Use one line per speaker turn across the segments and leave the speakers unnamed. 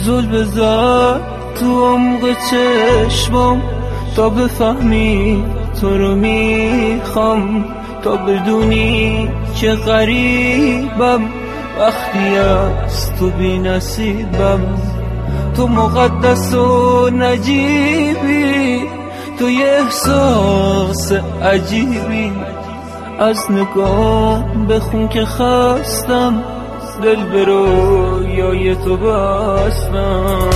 زل بزن تو عمق چشمم تا بفهمی تو رو میخوام، تا بدونی که غریبم وقتی از تو بی نصیبم. تو مقدس و نجیبی، تو یه احساس عجیبی، از نگاه بخون که خستم، دل به رویای تو بستم.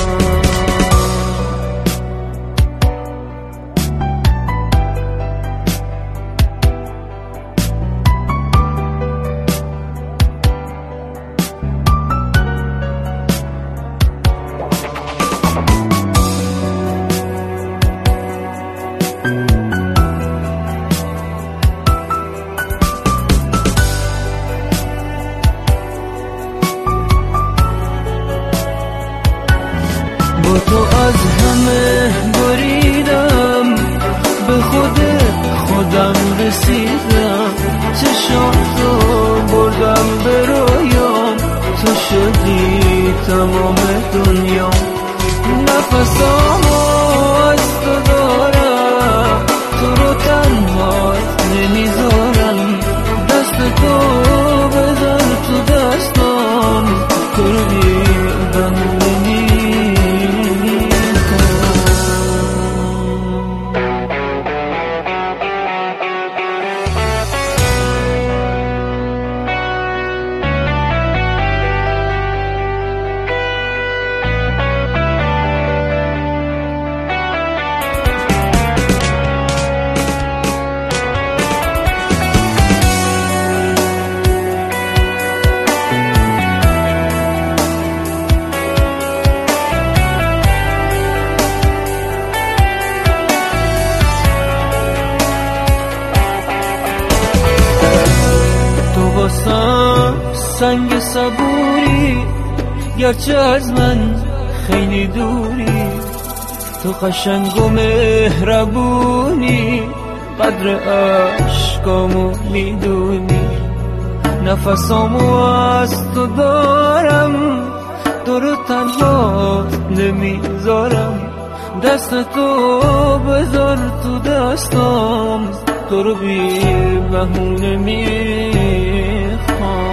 با تو از همه بریدم، به خودم رسیدم، چشاتو بردم به رویام، تو شدی تمام دنیا. نفسامو از تو دارم، تو رو تنها نمیذارم، دست تو بذار تو دستام، تو رو دیدم سنگ صبوری، گرچه از من خیلی دوری، تو قشنگ و مهربونی، قدر عشقامو میدونی. نفسامو از تو دارم، تو رو تنها نمیذارم، دست تو بذار تو دستام، تو رو بی بهونه میخوام.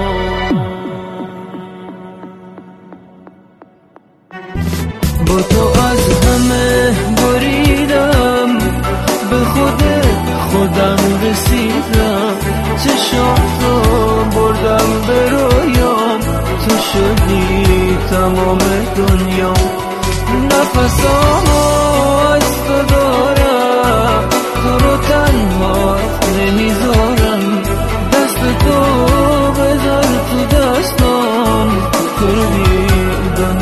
با تو از همه بریدم، به خودم رسیدم، چشاتو بردم به رویام، تو شدی تمام دنیا. نفسامو از تو دارم، تو رو تنها نمیذارم، دست تو بذار تو دستام، تو رو دیدم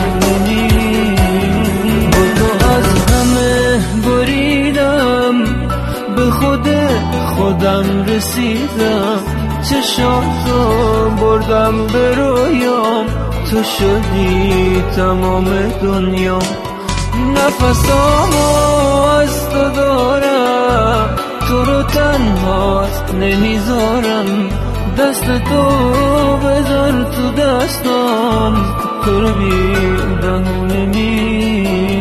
خودم رسیدم، چشاتو بردم به رویام، تو شدی تمام دنیا. نفسامو از تو دارم، تو رو تنها نمیذارم، دست تو بذار تو دستام، تو رو بی بهونه